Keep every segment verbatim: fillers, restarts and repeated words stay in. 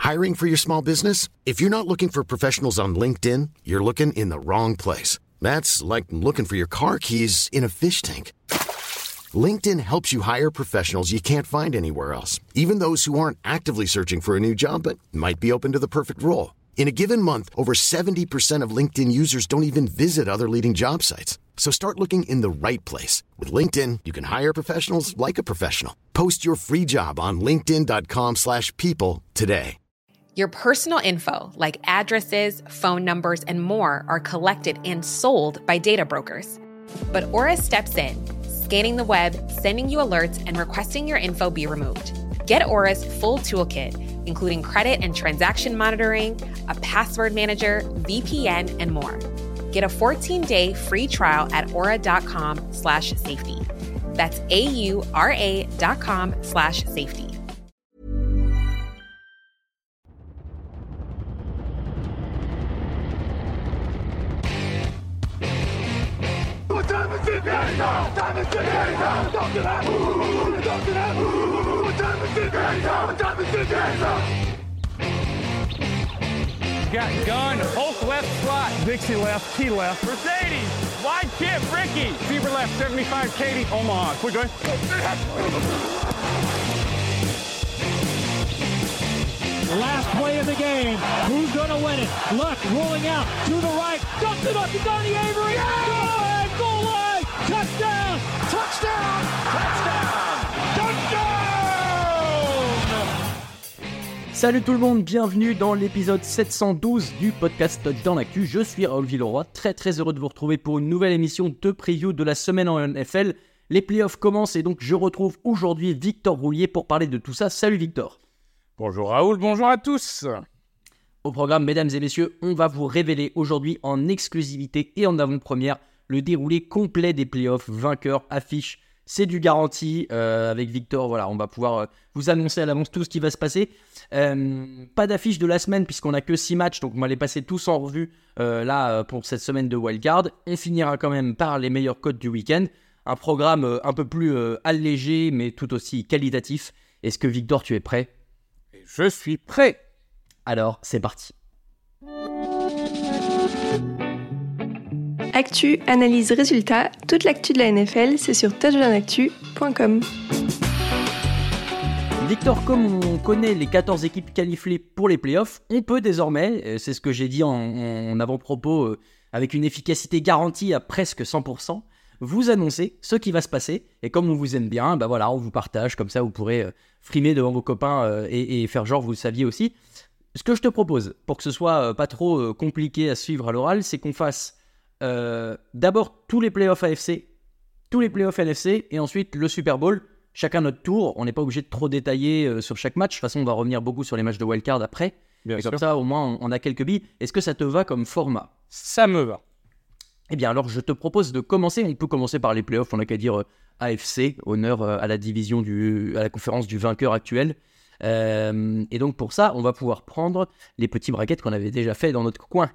Hiring for your small business? If you're not looking for professionals on LinkedIn, you're looking in the wrong place. That's like looking for your car keys in a fish tank. LinkedIn helps you hire professionals you can't find anywhere else, even those who aren't actively searching for a new job but might be open to the perfect role. In a given month, over seventy percent of LinkedIn users don't even visit other leading job sites. So start looking in the right place. With LinkedIn, you can hire professionals like a professional. Post your free job on linkedin.com slash people today. Your personal info, like addresses, phone numbers, and more, are collected and sold by data brokers. But Aura steps in, scanning the web, sending you alerts, and requesting your info be removed. Get Aura's full toolkit, including credit and transaction monitoring, a password manager, V P N, and more. Get a fourteen-day free trial at aura.com slash safety. That's A-U-R-A dot com slash safety. What time is it now? Time is it now? Talk to that. Talk to that. What time is it now? What time is it now? Got gun, Hulk left slot. Dixie left, T left. Mercedes, wide chip, Ricky. Fever left, seventy-five, Katie, Omaha. Quick, go ahead. Last play of the game. Who's going to win it? Luck rolling out to the right. Dumps it up to Donnie Avery. Yeah! Go ahead, goal line. Touchdown. Touchdown. Touchdown. Touchdown. Salut tout le monde, bienvenue dans l'épisode sept cent douze du podcast Dans l'actu. Je suis Raoul Villeroy, très très heureux de vous retrouver pour une nouvelle émission de preview de la semaine en N F L. Les playoffs commencent et donc je retrouve aujourd'hui Victor Roulier pour parler de tout ça. Salut Victor. Bonjour Raoul, bonjour à tous. Au programme, mesdames et messieurs, on va vous révéler aujourd'hui en exclusivité et en avant-première le déroulé complet des playoffs, vainqueurs, affiches. C'est du garanti. Euh, avec Victor, voilà, on va pouvoir euh, vous annoncer à l'avance tout ce qui va se passer. Euh, pas d'affiche de la semaine puisqu'on n'a que six matchs, donc on va les passer tous en revue euh, là euh, pour cette semaine de wildcard. On finira quand même par les meilleurs codes du week-end. Un programme euh, un peu plus euh, allégé mais tout aussi qualitatif. Est-ce que Victor, tu es prêt ? Je suis prêt. Alors, c'est parti. Actu, analyse, résultat, toute l'actu de la N F L, c'est sur touchdown actu point com. Victor, comme on connaît les quatorze équipes qualifiées pour les playoffs, on peut désormais, c'est ce que j'ai dit en, en avant-propos, euh, avec une efficacité garantie à presque cent pour cent, vous annoncer ce qui va se passer. Et comme on vous aime bien, bah voilà, on vous partage, comme ça vous pourrez euh, frimer devant vos copains euh, et, et faire genre vous le saviez aussi. Ce que je te propose, pour que ce soit euh, pas trop euh, compliqué à suivre à l'oral, c'est qu'on fasse euh, d'abord tous les playoffs A F C, tous les playoffs N F C, et ensuite le Super Bowl. Chacun notre tour, on n'est pas obligé de trop détailler euh, sur chaque match. De toute façon, on va revenir beaucoup sur les matchs de wildcard après. Bien et sûr. Comme ça, au moins, on, on a quelques billes. Est-ce que ça te va comme format ? Ça me va. Eh bien, alors, je te propose de commencer. On peut commencer par les playoffs. On n'a qu'à dire euh, A F C, honneur euh, à la division du, à la conférence du vainqueur actuel. Euh, et donc, pour ça, on va pouvoir prendre les petits brackets qu'on avait déjà fait dans notre coin.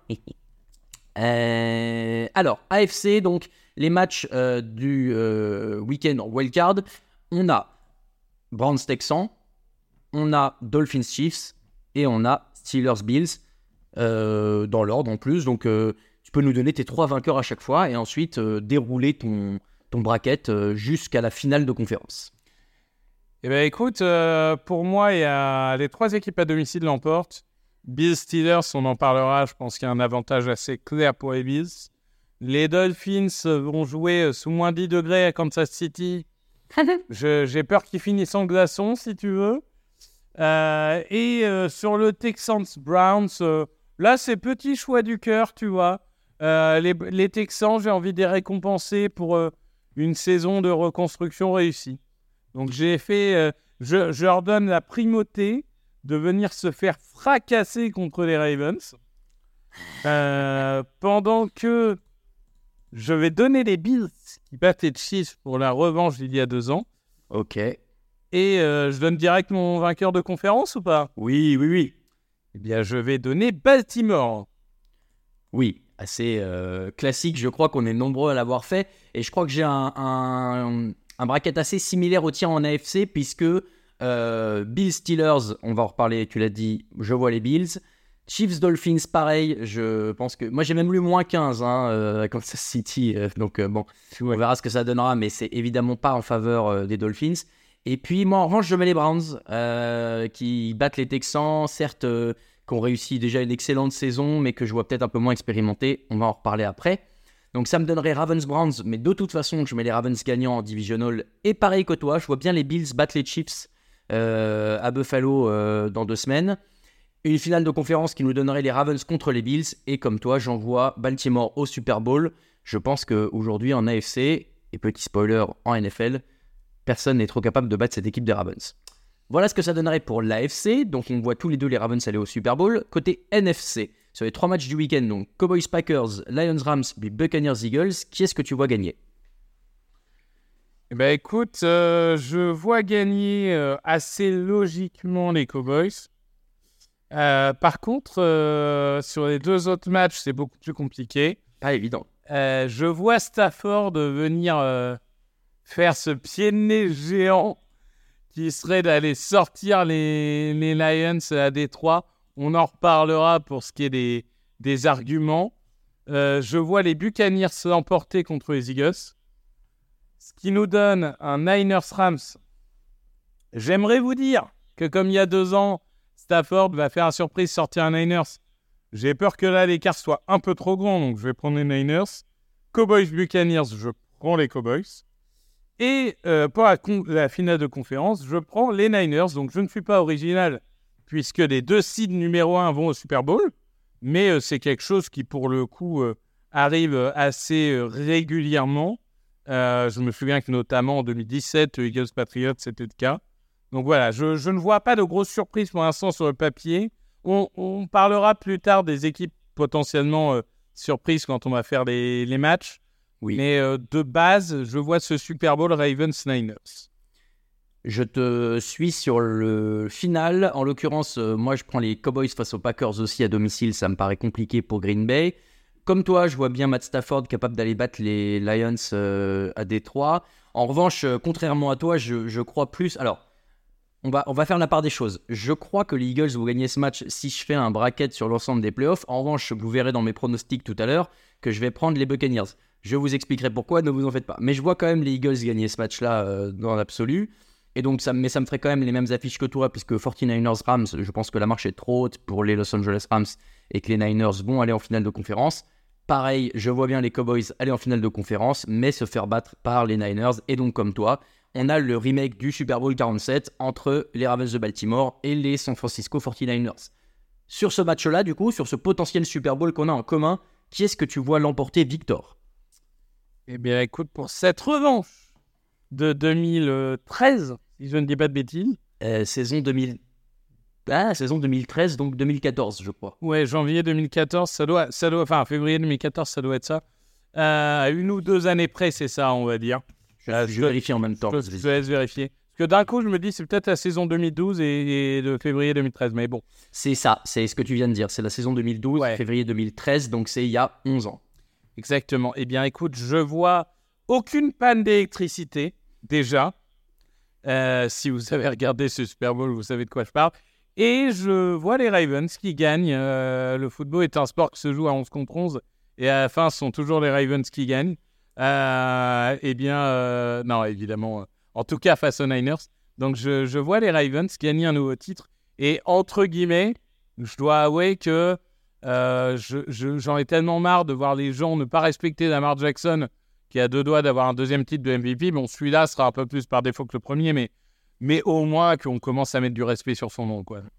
euh, alors, A F C, donc, les matchs euh, du euh, week-end en wildcard. On a Browns-Texans, on a Dolphins-Chiefs et on a Steelers-Bills euh, dans l'ordre en plus. Donc, euh, tu peux nous donner tes trois vainqueurs à chaque fois et ensuite euh, dérouler ton, ton bracket euh, jusqu'à la finale de conférence. Eh bien, écoute, euh, pour moi, il y a les trois équipes à domicile l'emportent. Bills-Steelers, on en parlera. Je pense qu'il y a un avantage assez clair pour les Bills. Les Dolphins vont jouer sous moins dix degrés à Kansas City. Je, j'ai peur qu'ils finissent en glaçon, si tu veux. Euh, et euh, sur le Texans-Browns, euh, là, c'est petit choix du cœur, tu vois. Euh, les, les Texans, j'ai envie de les récompenser pour euh, une saison de reconstruction réussie. Donc, j'ai fait... Euh, je, je leur donne la primauté de venir se faire fracasser contre les Ravens. Euh, pendant que je vais donner les Bills qui battent les Chiefs pour la revanche d'il y a deux ans. Ok. Et euh, je donne direct mon vainqueur de conférence ou pas ? Oui, oui, oui. Eh bien, je vais donner Baltimore. Oui, assez euh, classique. Je crois qu'on est nombreux à l'avoir fait. Et je crois que j'ai un, un, un bracket assez similaire au tien en A F C, puisque Euh, Bills Steelers, on va en reparler, tu l'as dit, je vois les Bills. Chiefs Dolphins, pareil, je pense que... Moi, j'ai même lu moins quinze hein, euh, à Kansas City, euh, donc euh, bon, on verra ce que ça donnera, mais c'est évidemment pas en faveur euh, des Dolphins. Et puis, moi, en revanche, je mets les Browns, euh, qui battent les Texans, certes, euh, qui ont réussi déjà une excellente saison, mais que je vois peut-être un peu moins expérimentés, on va en reparler après. Donc ça me donnerait Ravens-Browns, mais de toute façon, je mets les Ravens gagnants en divisional. Et pareil que toi, je vois bien les Bills battre les Chiefs euh, à Buffalo euh, dans deux semaines. Une finale de conférence qui nous donnerait les Ravens contre les Bills. Et comme toi, j'envoie Baltimore au Super Bowl. Je pense qu'aujourd'hui en A F C, et petit spoiler en N F L, personne n'est trop capable de battre cette équipe des Ravens. Voilà ce que ça donnerait pour l'A F C. Donc on voit tous les deux les Ravens aller au Super Bowl. Côté N F C, sur les trois matchs du week-end, donc Cowboys Packers, Lions Rams, puis Buccaneers Eagles, qui est-ce que tu vois gagner ? Eh ben écoute, euh, je vois gagner euh, assez logiquement les Cowboys. Euh, par contre, euh, sur les deux autres matchs, c'est beaucoup plus compliqué. Pas évident. Euh, je vois Stafford venir euh, faire ce pied de nez géant qui serait d'aller sortir les, les Lions à Détroit. On en reparlera pour ce qui est des, des arguments. Euh, je vois les Buccaneers l'emporter contre les Eagles. Ce qui nous donne un Niners-Rams. J'aimerais vous dire que comme il y a deux ans, Stafford va faire la surprise sortir un Niners. J'ai peur que là, l'écart soit un peu trop grand, donc je vais prendre les Niners. Cowboys-Buccaneers, je prends les Cowboys. Et euh, pour la, con- la finale de conférence, je prends les Niners. Donc je ne suis pas original, puisque les deux seeds numéro un vont au Super Bowl. Mais euh, c'est quelque chose qui, pour le coup, euh, arrive assez euh, régulièrement. Euh, je me souviens que notamment en deux mille dix-sept, Eagles Patriots, c'était le cas. Donc voilà, je, je ne vois pas de grosses surprises pour l'instant sur le papier. On, on parlera plus tard des équipes potentiellement euh, surprises quand on va faire les, les matchs. Oui. Mais euh, de base, je vois ce Super Bowl Ravens-Niners. Je te suis sur le final. En l'occurrence, euh, moi, je prends les Cowboys face aux Packers aussi à domicile. Ça me paraît compliqué pour Green Bay. Comme toi, je vois bien Matt Stafford capable d'aller battre les Lions euh, à Détroit. En revanche, euh, contrairement à toi, je, je crois plus... Alors, on va, on va faire la part des choses. Je crois que les Eagles vont gagner ce match si je fais un bracket sur l'ensemble des playoffs. En revanche, vous verrez dans mes pronostics tout à l'heure que je vais prendre les Buccaneers. Je vous expliquerai pourquoi, ne vous en faites pas. Mais je vois quand même les Eagles gagner ce match-là euh, dans l'absolu. Et donc, ça, mais ça me ferait quand même les mêmes affiches que toi, puisque forty-niners Rams, je pense que la marche est trop haute pour les Los Angeles Rams et que les Niners vont aller en finale de conférence. Pareil, je vois bien les Cowboys aller en finale de conférence, mais se faire battre par les Niners. Et donc, comme toi, on a le remake du Super Bowl quarante-sept entre les Ravens de Baltimore et les San Francisco forty-niners. Sur ce match-là, du coup, sur ce potentiel Super Bowl qu'on a en commun, qui est-ce que tu vois l'emporter, Victor ? Eh bien, écoute, pour cette revanche de deux mille treize, si je ne dis pas de bêtises. Euh, saison deux mille... Ah, saison deux mille treize, donc deux mille quatorze, je crois. Ouais, janvier deux mille quatorze, ça doit, ça doit, enfin, février deux mille quatorze, ça doit être ça. Euh, une ou deux années près, c'est ça, on va dire. Je, euh, je vérifie en même temps. Je, je, je laisse vérifier. Parce que d'un coup, je me dis, c'est peut-être la saison deux mille douze et, et de février deux mille treize, mais bon. C'est ça, c'est ce que tu viens de dire. C'est la saison deux mille douze, ouais. Février deux mille treize, donc c'est il y a onze ans. Exactement. Eh bien, écoute, je vois aucune panne d'électricité, déjà. Euh, si vous avez regardé ce Super Bowl, vous savez de quoi je parle. Et je vois les Ravens qui gagnent. Euh, le football est un sport qui se joue à onze contre onze. Et à la fin, ce sont toujours les Ravens qui gagnent. Euh, eh bien, euh, non, évidemment. Euh, en tout cas, face aux Niners. Donc, je, je vois les Ravens gagner un nouveau titre. Et entre guillemets, je dois avouer que euh, je, je, j'en ai tellement marre de voir les gens ne pas respecter Lamar Jackson, qui a deux doigts d'avoir un deuxième titre de M V P. Bon, celui-là sera un peu plus par défaut que le premier, mais, mais au moins qu'on commence à mettre du respect sur son nom, quoi.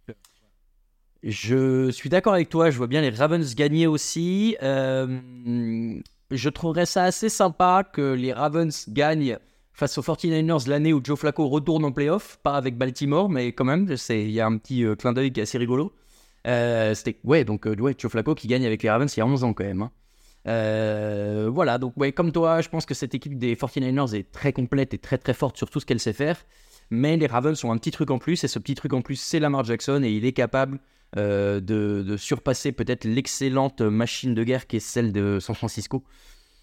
Je suis d'accord avec toi, je vois bien les Ravens gagner aussi. Euh, je trouverais ça assez sympa que les Ravens gagnent face aux forty-niners l'année où Joe Flacco retourne en playoff, pas avec Baltimore, mais quand même, il y a un petit euh, clin d'œil qui est assez rigolo. Euh, c'était, ouais, donc euh, ouais, Joe Flacco qui gagne avec les Ravens il y a onze ans quand même. Hein. Euh, voilà, donc ouais, comme toi, je pense que cette équipe des forty-niners est très complète et très très forte sur tout ce qu'elle sait faire. Mais les Ravens ont un petit truc en plus, et ce petit truc en plus, c'est Lamar Jackson, et il est capable euh, de, de surpasser peut-être l'excellente machine de guerre qui est celle de San Francisco.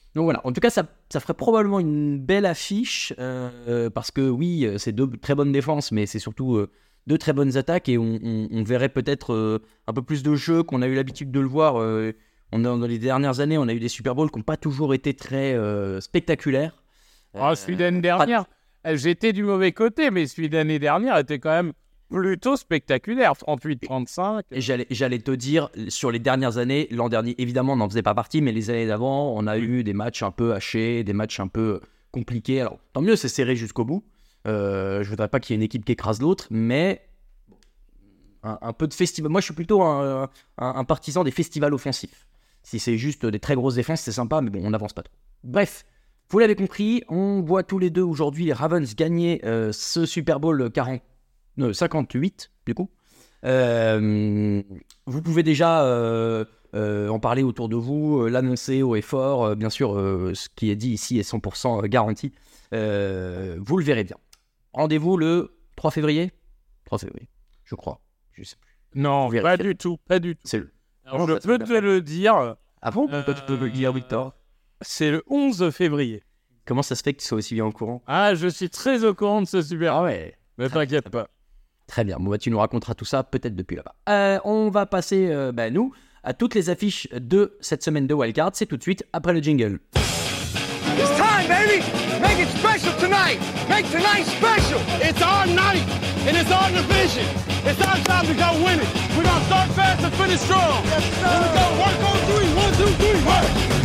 Donc voilà, en tout cas, ça, ça ferait probablement une belle affiche, euh, parce que oui, c'est deux très bonnes défenses, mais c'est surtout euh, deux très bonnes attaques, et on, on, on verrait peut-être euh, un peu plus de jeu qu'on a eu l'habitude de le voir. Euh, on a, dans les dernières années, on a eu des Super Bowls qui n'ont pas toujours été très euh, spectaculaires. Oh, celui d'année dernière, pas... j'étais du mauvais côté, mais celui d'année dernière était quand même plutôt spectaculaire, trente-huit trente-cinq. Et j'allais, j'allais te dire, sur les dernières années, l'an dernier, évidemment, on n'en faisait pas partie, mais les années d'avant, on a eu des matchs un peu hachés, des matchs un peu compliqués. Alors, tant mieux, c'est serré jusqu'au bout. Euh, je voudrais pas qu'il y ait une équipe qui écrase l'autre, mais un, un peu de festival. Moi, je suis plutôt un, un, un partisan des festivals offensifs. Si c'est juste des très grosses défenses, c'est sympa, mais bon, on n'avance pas trop. Bref, vous l'avez compris, on voit tous les deux aujourd'hui les Ravens gagner euh, ce Super Bowl quarante. Euh, cinquante-huit du coup. Euh, vous pouvez déjà euh, euh, en parler autour de vous, euh, l'annoncer haut et fort. Euh, bien sûr, euh, ce qui est dit ici est cent pour cent garanti. Euh, vous le verrez bien. Rendez-vous le trois février trois février, je crois. Je sais plus. Non, pas du tout, pas du tout. C'est le... Alors, je peux te le dire. Ah bon euh, Toi, tu peux me le dire, Victor. C'est le onze février. Comment ça se fait que tu sois aussi bien au courant? Ah, je suis très au courant de ce Super. Ah ouais. Ne t'inquiète pas. Très bien, bon, bah, tu nous raconteras tout ça peut-être depuis là-bas. Euh, on va passer, euh, bah, nous, à toutes les affiches de cette semaine de Wildcard. C'est tout de suite après le jingle. It's time, baby! Make it special tonight! Make tonight special! It's our night, and it's our division! It's our time to go win it! We're gonna start fast and finish strong! Yes, sir! And we're gonna work on three! One, two, three, work!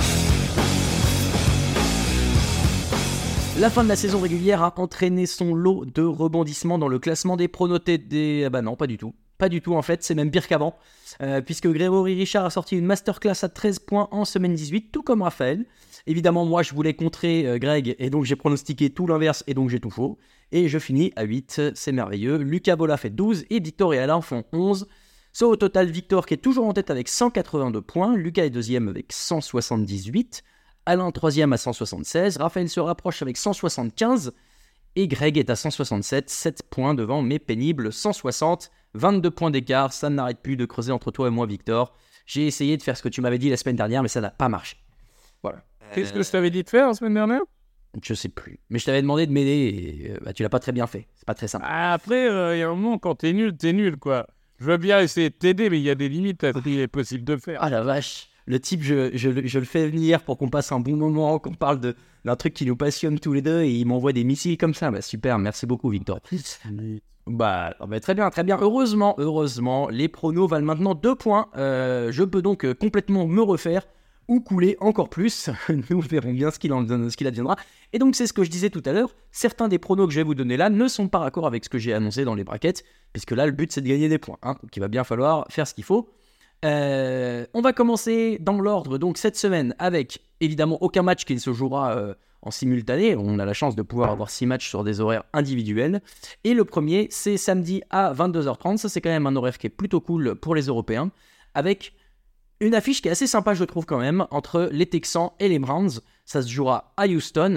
La fin de la saison régulière a entraîné son lot de rebondissements dans le classement des pronotés des... Ah bah non, pas du tout. Pas du tout en fait, c'est même pire qu'avant. Euh, puisque Grégory Richard a sorti une masterclass à treize points en semaine dix-huit, tout comme Raphaël. Évidemment, moi je voulais contrer euh, Greg, et donc j'ai pronostiqué tout l'inverse, et donc j'ai tout faux. Et je finis à huit, c'est merveilleux. Lucas Bola fait douze, et Victor et Alain font onze. Soit au total, Victor qui est toujours en tête avec cent quatre-vingt-deux points, Lucas est deuxième avec cent soixante-dix-huit, Alain troisième à cent soixante-seize, Raphaël se rapproche avec cent soixante-quinze, et Greg est à cent soixante-sept, sept points devant mes pénibles cent soixante, vingt-deux points d'écart, ça n'arrête plus de creuser entre toi et moi, Victor. J'ai essayé de faire ce que tu m'avais dit la semaine dernière, mais ça n'a pas marché. Voilà. Qu'est-ce que je t'avais dit de faire la semaine dernière? Je sais plus. Mais je t'avais demandé de m'aider, et euh, bah, tu l'as pas très bien fait. C'est pas très simple. Ah, après, il euh, y a un moment, quand t'es nul, t'es nul, quoi. Je veux bien essayer de t'aider, mais il y a des limites à ce qu'il est possible de faire. Ah la vache. Le type, je, je, je le fais venir pour qu'on passe un bon moment, qu'on parle de, d'un truc qui nous passionne tous les deux, et il m'envoie des missiles comme ça. Bah super, merci beaucoup, Victor. Bah, bah très bien, très bien. Heureusement, heureusement, les pronos valent maintenant deux points. Euh, je peux donc euh, complètement me refaire ou couler encore plus. Nous verrons bien ce qu'il, en, ce qu'il adviendra. Et donc c'est ce que je disais tout à l'heure. Certains des pronos que je vais vous donner là ne sont pas raccords avec ce que j'ai annoncé dans les brackets, puisque là le but c'est de gagner des points. Hein, donc il va bien falloir faire ce qu'il faut. Euh, on va commencer dans l'ordre donc cette semaine avec évidemment aucun match qui ne se jouera euh, en simultané. On a la chance de pouvoir avoir six matchs sur des horaires individuels. Et le premier, c'est samedi à vingt-deux heures trente. Ça, c'est quand même un horaire qui est plutôt cool pour les Européens. Avec une affiche qui est assez sympa, je trouve quand même, entre les Texans et les Browns. Ça se jouera à Houston.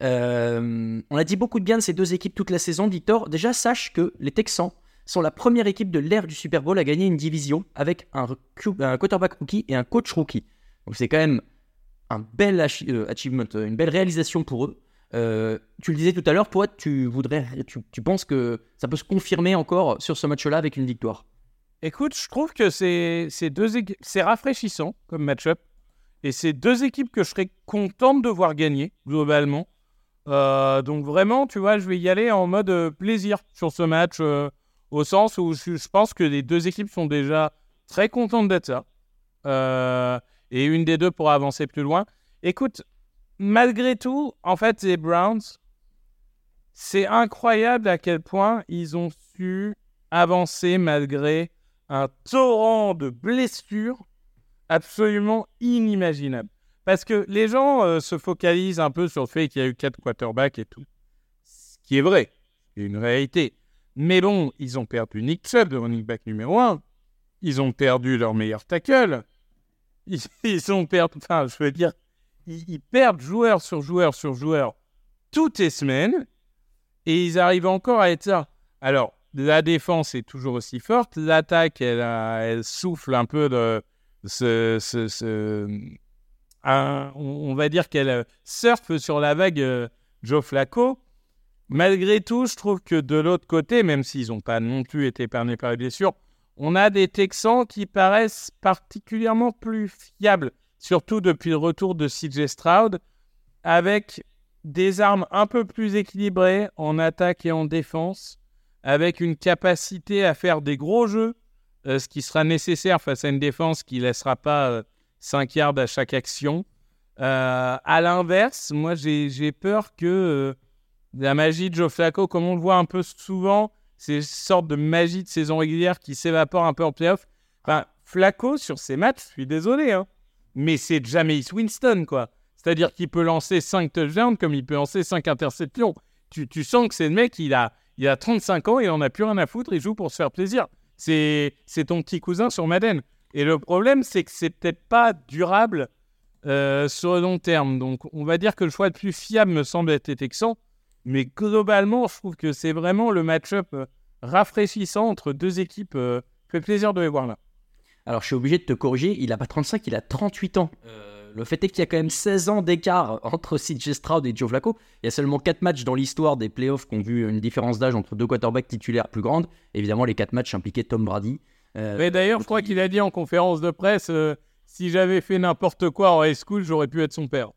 Euh, on a dit beaucoup de bien de ces deux équipes toute la saison, Victor. Déjà, sache que les Texans sont la première équipe de l'ère du Super Bowl à gagner une division avec un, un quarterback rookie et un coach rookie. Donc c'est quand même un bel ach- euh, achievement, une belle réalisation pour eux. Euh, tu le disais tout à l'heure, toi, tu voudrais, tu, tu penses que ça peut se confirmer encore sur ce match-là avec une victoire? Écoute, je trouve que c'est, c'est, deux équ- c'est rafraîchissant comme match-up. Et c'est deux équipes que je serais contente de voir gagner, globalement. Euh, donc vraiment, tu vois, je vais y aller en mode euh, plaisir sur ce match. Euh, Au sens où je, je pense que les deux équipes sont déjà très contentes d'être ça. Euh, et une des deux pourra avancer plus loin. Écoute, malgré tout, en fait, les Browns, c'est incroyable à quel point ils ont su avancer malgré un torrent de blessures absolument inimaginable. Parce que les gens euh, se focalisent un peu sur le fait qu'il y a eu quatre quarterbacks et tout. Ce qui est vrai, c'est une réalité. Mais bon, ils ont perdu Nick Chubb, le running back numéro un. Ils ont perdu leur meilleur tackle. Ils, ils ont perdu... Enfin, je veux dire, ils, ils perdent joueur sur joueur sur joueur toutes les semaines. Et ils arrivent encore à être ça. Alors, la défense est toujours aussi forte. L'attaque, elle, a, elle souffle un peu de ce, ce, ce, un, on, on va dire qu'elle euh, surfe sur la vague euh, Joe Flacco. Malgré tout, je trouve que de l'autre côté, même s'ils n'ont pas non plus été épargnés par les blessures, on a des Texans qui paraissent particulièrement plus fiables, surtout depuis le retour de C J Stroud, avec des armes un peu plus équilibrées en attaque et en défense, avec une capacité à faire des gros jeux, euh, ce qui sera nécessaire face à une défense qui ne laissera pas euh, cinq yards à chaque action. Euh, à l'inverse, moi, j'ai, j'ai peur que euh, la magie de Joe Flacco, comme on le voit un peu souvent, c'est une sorte de magie de saison régulière qui s'évapore un peu en play-off. Enfin, Flacco, sur ces matchs, je suis désolé, hein, mais c'est Jameis Winston, quoi. C'est-à-dire qu'il peut lancer cinq touchdowns comme il peut lancer cinq interceptions. Tu, tu sens que c'est le mec, il a, il a trente-cinq ans, il en a plus rien à foutre, il joue pour se faire plaisir. C'est, c'est ton petit cousin sur Madden. Et le problème, c'est que c'est peut-être pas durable euh, sur le long terme. Donc, on va dire que le choix le plus fiable me semble être les Texans. Mais globalement, je trouve que c'est vraiment le match-up euh, rafraîchissant entre deux équipes. Euh, fait plaisir de les voir là. Alors, je suis obligé de te corriger, il n'a pas trente-cinq, il a trente-huit ans. Euh... Le fait est qu'il y a quand même seize ans d'écart entre C J Stroud et Joe Flacco. Il y a seulement quatre matchs dans l'histoire des playoffs qui ont vu une différence d'âge entre deux quarterbacks titulaires plus grande. Évidemment, les quatre matchs impliquaient Tom Brady. Euh, Mais d'ailleurs, je crois il... qu'il a dit en conférence de presse euh, si j'avais fait n'importe quoi en high school, j'aurais pu être son père.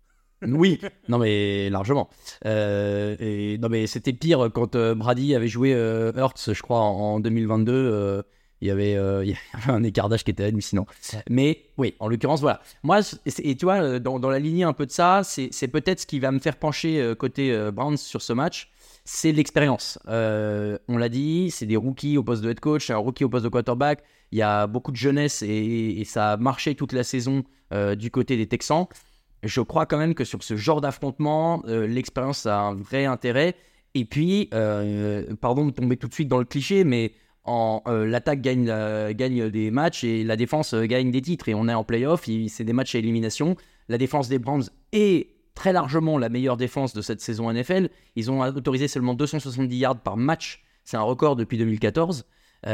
Oui, non mais largement. Euh, et, non mais c'était pire quand euh, Brady avait joué euh, Hurts, je crois, en, en deux mille vingt-deux. Euh, Il y, avait, euh, il y avait un écart d'âge qui était hallucinant. Mais oui, en l'occurrence, voilà. Moi, et tu vois, dans, dans la lignée un peu de ça, c'est, c'est peut-être ce qui va me faire pencher euh, côté euh, Browns sur ce match, c'est l'expérience. Euh, on l'a dit, c'est des rookies au poste de head coach, un rookie au poste de quarterback. Il y a beaucoup de jeunesse et, et ça a marché toute la saison euh, du côté des Texans. Je crois quand même que sur ce genre d'affrontement, euh, l'expérience a un vrai intérêt. Et puis, euh, pardon de tomber tout de suite dans le cliché, mais En, euh, l'attaque gagne, euh, gagne des matchs et la défense euh, gagne des titres. Et on est en play-off, il, c'est des matchs à élimination. La défense des Browns est très largement la meilleure défense de cette saison N F L. Ils ont autorisé seulement deux cent soixante-dix yards par match. C'est un record depuis deux mille quatorze.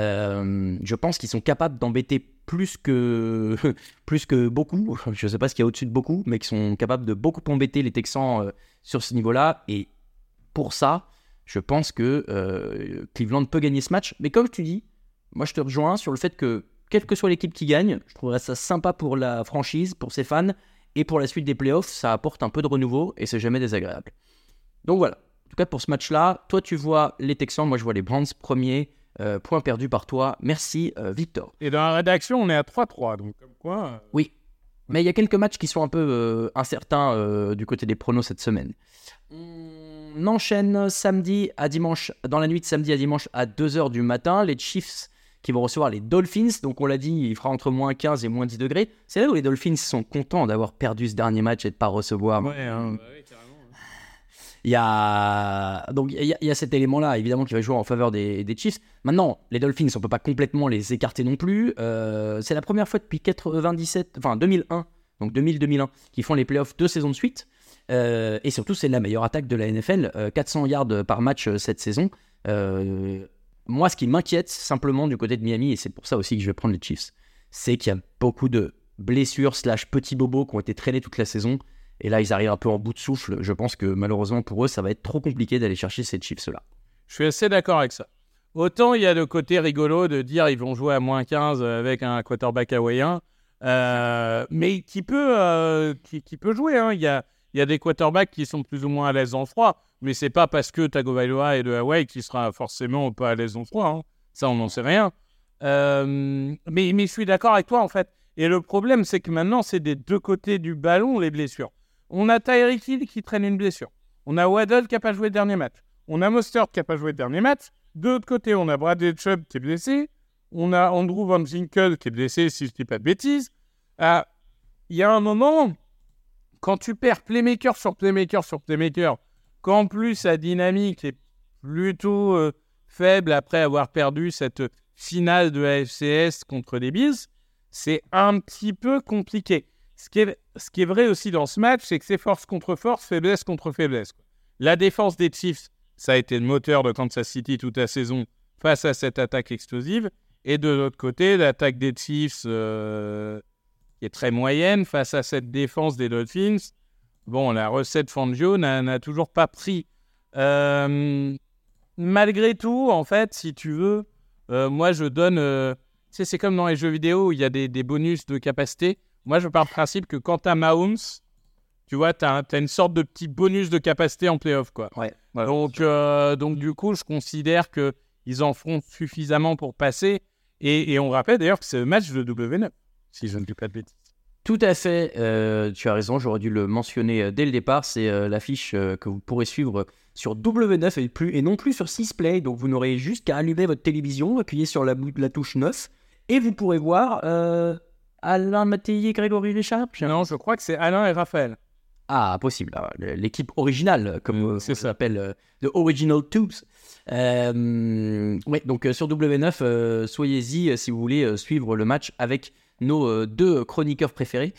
Euh, je pense qu'ils sont capables d'embêter plus que, plus que beaucoup. Je ne sais pas ce qu'il y a au-dessus de beaucoup, mais qu'ils sont capables de beaucoup embêter les Texans euh, sur ce niveau-là. Et pour ça, je pense que euh, Cleveland peut gagner ce match. Mais comme tu dis, moi je te rejoins sur le fait que, quelle que soit l'équipe qui gagne, je trouverais ça sympa pour la franchise, pour ses fans, et pour la suite des playoffs, ça apporte un peu de renouveau, et c'est jamais désagréable. Donc voilà, en tout cas pour ce match-là, toi tu vois les Texans, moi je vois les Browns premiers, euh, point perdu par toi. Merci euh, Victor. Et dans la rédaction, on est à trois trois, donc comme quoi... Euh... Oui, mais il y a quelques matchs qui sont un peu euh, incertains euh, du côté des pronos cette semaine. On enchaîne samedi à dimanche, dans la nuit de samedi à dimanche à deux heures du matin, les Chiefs qui vont recevoir les Dolphins. Donc on l'a dit, il fera entre moins quinze et moins dix degrés. C'est là où les Dolphins sont contents d'avoir perdu ce dernier match et de ne pas recevoir. Ouais, hein, bah oui, carrément. Il y a donc il y a, il y a cet élément-là évidemment qui va jouer en faveur des, des Chiefs. Maintenant, les Dolphins, on peut pas complètement les écarter non plus. Euh, c'est la première fois depuis quatre-vingt-dix-sept, enfin deux mille un, donc deux mille deux mille un, qu'ils font les playoffs deux saisons de suite. Euh, et surtout, c'est la meilleure attaque de la N F L, euh, quatre cents yards par match euh, cette saison. Euh, moi, ce qui m'inquiète simplement du côté de Miami, et c'est pour ça aussi que je vais prendre les Chiefs, c'est qu'il y a beaucoup de blessures slash petits bobos qui ont été traînés toute la saison. Et là, ils arrivent un peu en bout de souffle. Je pense que malheureusement pour eux, ça va être trop compliqué d'aller chercher ces Chiefs-là. Je suis assez d'accord avec ça. Autant il y a le côté rigolo de dire ils vont jouer à moins quinze avec un quarterback hawaïen, euh, mais qui peut, euh, qui, qui peut jouer. Hein. Il y a Il y a des quarterbacks qui sont plus ou moins à l'aise en froid, mais c'est pas parce que Tagovailoa est de Hawaï qu'il sera forcément pas à l'aise en froid. Hein. Ça, on n'en sait rien. Euh, mais, mais je suis d'accord avec toi, en fait. Et le problème, c'est que maintenant, c'est des deux côtés du ballon, les blessures. On a Tyreek Hill qui traîne une blessure. On a Waddle qui n'a pas joué le dernier match. On a Mostert qui n'a pas joué le dernier match. De l'autre côté, on a Bradley Chubb qui est blessé. On a Andrew Van Ginkel qui est blessé, si je ne dis pas de bêtises. Il euh, y a un moment... Quand tu perds playmaker sur playmaker sur playmaker, qu'en plus la dynamique est plutôt euh, faible après avoir perdu cette finale de A F C S contre les Bills, c'est un petit peu compliqué. Ce qui est, ce qui est vrai aussi dans ce match, c'est que c'est force contre force, faiblesse contre faiblesse. La défense des Chiefs, ça a été le moteur de Kansas City toute la saison face à cette attaque explosive. Et de l'autre côté, l'attaque des Chiefs... Euh... qui est très moyenne face à cette défense des Dolphins. Bon, la recette Fangio n'a, n'a toujours pas pris. Euh, malgré tout, en fait, si tu veux, euh, moi, je donne... Euh, tu sais, c'est comme dans les jeux vidéo où il y a des, des bonus de capacité. Moi, je pars du principe que quand tu as Mahomes, tu vois, tu as une sorte de petit bonus de capacité en play-off, quoi. Ouais. Ouais, donc, euh, donc, du coup, je considère qu'ils en feront suffisamment pour passer. Et, et on rappelle d'ailleurs que c'est le match de W neuf, si je ne dis pas de bêtises. Tout à fait, euh, tu as raison, j'aurais dû le mentionner euh, dès le départ. C'est euh, l'affiche euh, que vous pourrez suivre sur W neuf et, plus, et non plus sur six Play. Donc, vous n'aurez juste qu'à allumer votre télévision, appuyer sur la, la touche neuf et vous pourrez voir euh, Alain Mattei et Grégory Richard. Non, je crois que c'est Alain et Raphaël. Ah, possible. Alors, l'équipe originale, comme mmh, euh, c'est on ça. s'appelle, euh, The Original Tubes. Euh, ouais, donc euh, sur W neuf, euh, soyez-y euh, si vous voulez euh, suivre le match avec nos euh, deux chroniqueurs préférés.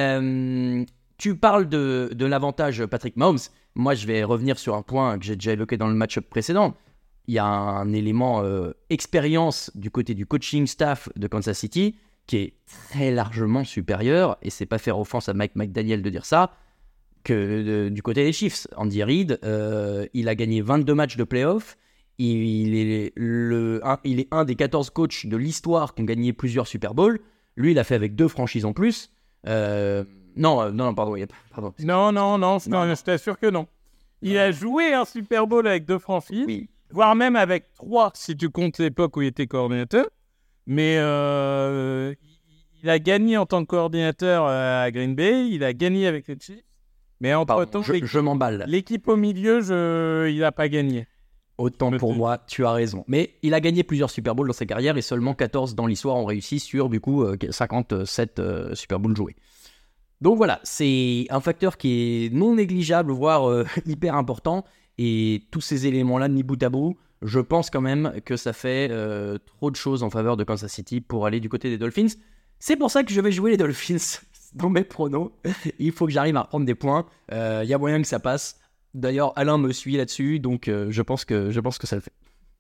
Euh, tu parles de, de l'avantage Patrick Mahomes. Moi, je vais revenir sur un point que j'ai déjà évoqué dans le match-up précédent. Il y a un élément euh, expérience du côté du coaching staff de Kansas City qui est très largement supérieur, et c'est pas faire offense à Mike McDaniel de dire ça, que de, du côté des Chiefs. Andy Reid, euh, il a gagné vingt-deux matchs de playoff. Il, il, est le, un, il est un des quatorze coachs de l'histoire qui ont gagné plusieurs Super Bowls. Lui, il a fait avec deux franchises en plus. Euh, non, euh, non, non, pardon, pardon. Non, non, non, non, non, je t'assure que non. Il a joué un Super Bowl avec deux franchises, Oui. voire même avec trois, si tu comptes l'époque où il était coordinateur. Mais euh, il a gagné en tant que coordinateur à Green Bay, il a gagné avec les Chiefs. Mais entre-temps, je, je m'emballe. L'équipe au milieu, je... il n'a pas gagné. Autant pour moi, tu as raison. Mais il a gagné plusieurs Super Bowls dans sa carrière et seulement quatorze dans l'histoire ont réussi sur, du coup, cinquante-sept euh, Super Bowls joués. Donc voilà, c'est un facteur qui est non négligeable, voire euh, hyper important. Et tous ces éléments-là, mis bout à bout, je pense quand même que ça fait euh, trop de choses en faveur de Kansas City pour aller du côté des Dolphins. C'est pour ça que je vais jouer les Dolphins dans mes pronos. Il faut que j'arrive à reprendre des points. Il euh, y a moyen que ça passe. D'ailleurs, Alain me suit là-dessus, donc euh, je, pense que, je pense que ça le fait.